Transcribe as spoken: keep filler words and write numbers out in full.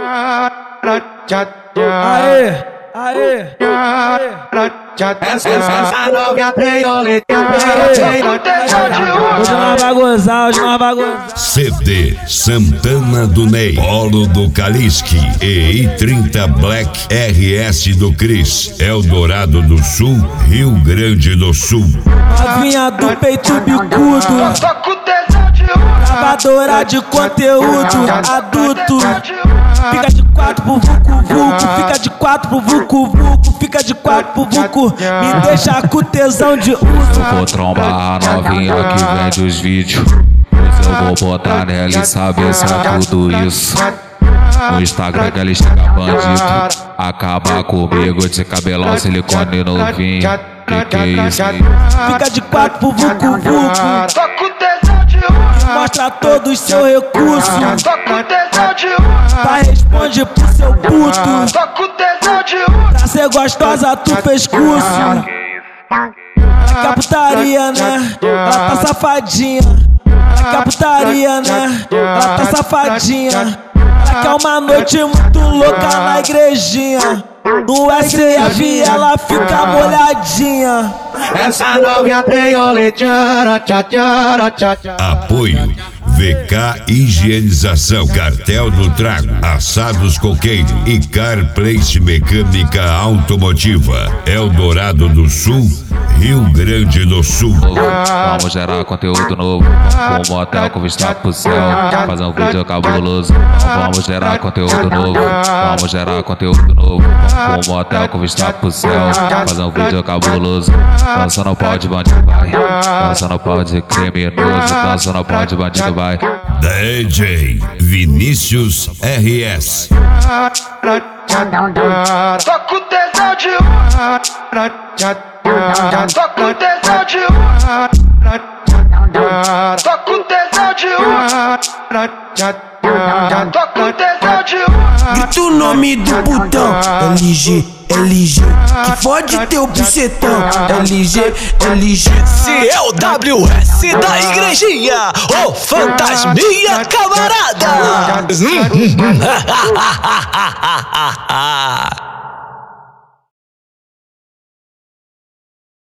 Aê, aê, aê. Essa novinha tem oletinha. Hoje nós vai gozar, hoje nós vai gozar. C D Santana do Ney, Polo do Kaliski e I trinta Black R S do Cris, Eldorado do Sul, Rio Grande do Sul. Novinha do peito bicudo, gravadora de conteúdo adulto. Fica de quatro pro vucu vucu, fica de quatro pro vucu vucu, fica de quatro pro vucu. Me deixa com tesão de uso. Eu vou trombar a novinha que vende os vídeos. Pois eu vou botar nela e saber se é tudo isso. No Instagram que ela chega bandido, acaba comigo de cabelão, silicone novinho. Que que é isso aí? Fica de quatro pro vucu vucu, Tô com tesão de uso. mostra todo o seu recurso. Tô com tesão de uso. Vai responde pro seu puto. Tô com tesão de uso. Pra ser gostosa tu fez curso. Ela quer putaria, né? Ela tá safadinha. Ela quer putaria, né? Ela tá safadinha. Ela quer uma noite muito louca na igrejinha. No S F ela fica molhadinha. Essa novinha tem oletinha. Tchá, tchá, tchá, tchá. Apoio V K Higienização, Cartel do Trago, Assados Coqueiro e Car Place Mecânica Automotiva, Eldorado do Sul, Rio Grande do Sul. Vamos gerar conteúdo novo, com um motel com vista pro céu, fazer um vídeo cabuloso. Vamos gerar conteúdo novo, vamos gerar conteúdo novo, com um motel com vista pro céu, fazer um vídeo cabuloso. Dança no pau de bandido vai, dança no pau de criminoso, dança no pau de bandido vai. D J Vinícius R S. Tô com tesão de uso. Tô com tesão de uso. Tô com tesão de uso. Tô com tesão de uso. Grita o nome do putão, L G, L G, que fode teu bucetão, L G, L G. Esse é o W S da igrejinha, ô fantasminha camarada.